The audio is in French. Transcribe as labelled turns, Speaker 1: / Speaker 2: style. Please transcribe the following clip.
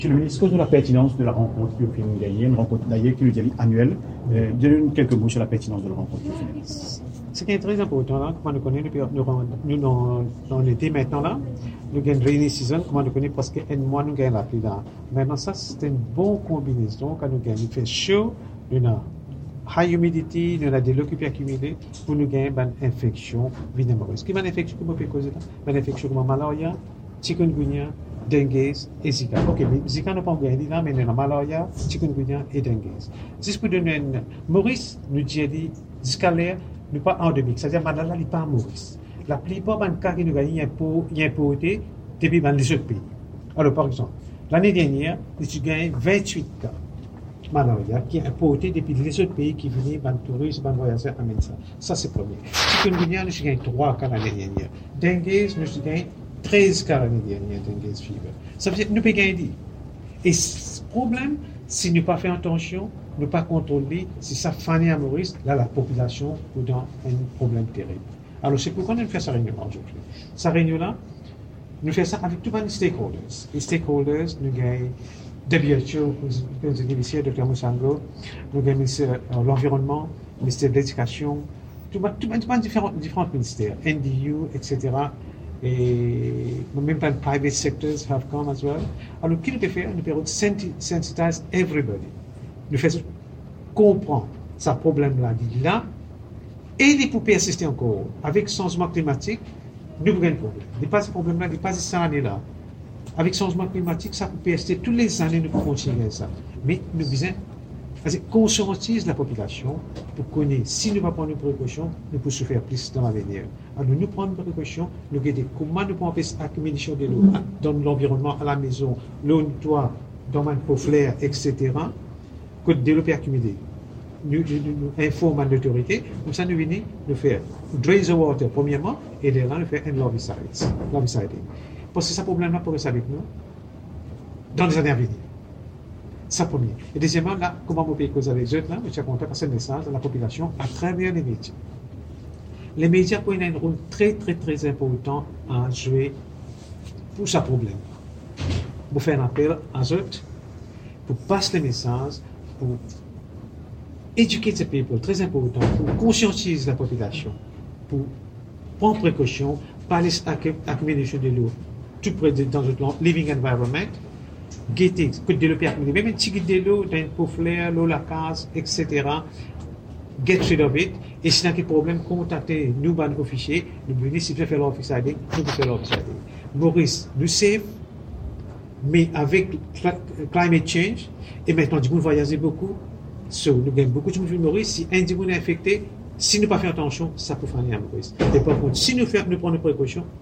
Speaker 1: Monsieur le ministre, quelle est la pertinence de la rencontre qui est gagner, une rencontre d'ailleurs qui est annuelle? Donnez-nous quelques mots sur la pertinence de la rencontre.
Speaker 2: Ce qui est très important là, comment nous connaissons, nous dans l'été maintenant là, nous gagnons rainy season, comment nous connaissons parce qu'un mois nous gagnons la pluie là. Maintenant ça c'est une bonne combinaison quand nous gagnons, il fait chaud, nous avons high humidity, nous avons de l'eau qui peut accumuler pour nous gagner une infection vénéreuse. Qui est une infection qui peut causer là? Une infection comme malaria, chikungunya, dengue et Zika. Ok, mais Zika n'a pas gagné là, mais nous avons malaria, chikungunya et dengue. Juste pour donner une, Maurice nous dit, jusqu'à l'air, n'est pas endémique, c'est-à-dire que là, n'est pas à Maurice. La plupart des cas qui nous gagnent, il y a importé depuis les autres pays. Alors, par exemple, l'année dernière, nous avons gagné 28 cas malaria qui est importé depuis les autres pays qui venaient, les touristes, les voyageurs amènent ça. Ça, c'est le premier. Chikungunya, nous avons gagné 3 cas l'année dernière. Dengue, nous avons gagné 13 cas l'année dernière, dengue fever. Ça veut dire que nous pouvons gagner. Et ce problème, si nous pas fait attention, ne pas contrôler, si ça finit à Maurice, là, la population est dans un problème terrible. Alors, c'est pourquoi nous faisons cette réunion aujourd'hui. Cette réunion-là, nous faisons ça avec tous les stakeholders. Les stakeholders, nous gagnons WHO, nous avons ici, Dr. Moussango, nous avons le ministère de l'Environnement, le ministère de l'Éducation, tous les différents ministères, NDU, etc. Et même dans le private sectors have come as well. Alors, qu'est-ce qu'on peut faire? Nous pouvons sensitize everybody. Nous faisons comprendre ce problème-là, là, et il peut persister encore. Avec le changement climatique, nous avons un problème. Il n'y a pas ce problème-là, il n'y a pas cette année-là. Avec le changement climatique, ça peut persister toutes les années, nous pouvons continuer ça. Mais nous devons conscientiser la population pour connaître, si nous ne prenons pas de précautions, nous pouvons souffrir plus dans l'avenir. Alors, nous prenons des précautions, nous regardons comment nous pouvons empêcher l'accumulation de l'eau dans l'environnement, à la maison, l'eau, toit, dans le pot flair, etc. Que de l'eau peut accumuler. Nous informons l'autorité, comme ça nous venons de faire drain the water, premièrement, et de là, nous faisons un lobby-siding. Parce que ce problème-là pourrait être avec nous dans les années à venir. Ça, premier. Et deuxièmement, là, comment on peut causer avec les autres, là, je suis content passer le message à la population à travers les médias. Les médias ont un rôle très, très, très important à jouer pour ce problème. Pour faire un appel à eux, pour passer les messages, pour éduquer ces people, très important, pour conscientiser la population, pour prendre précaution, pas laisser accumulation de l'eau tout près dans notre living environment, guetter, que de l'eau peut accumuler, même un petit guide de l'eau dans une pot flair, l'eau, la case, etc. Get rid of it. Et si il y a des problèmes, contactez nous, nos fichiers, nous venons, si vous faites l'office-siding, nous pouvons faire l'office-siding. Maurice, nous savons, mais avec climate change, et maintenant, du coup, nous voyageons beaucoup, nous gagnons beaucoup de monde Maurice, si un du monde est infecté, si nous ne pas faire attention, ça peut finir à Maurice. Et par contre, si nous prenons des précautions,